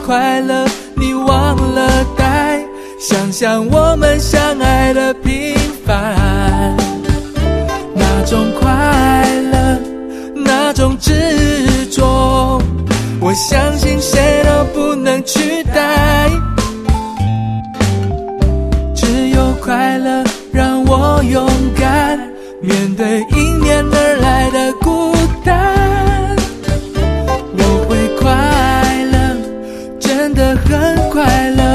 快乐，你忘了带，想想我们相爱的平凡，那种快乐，那种执着，我相信谁都不能取代。只有快乐让我勇敢，面对迎面而来的孤单。我会快乐，真的很快乐。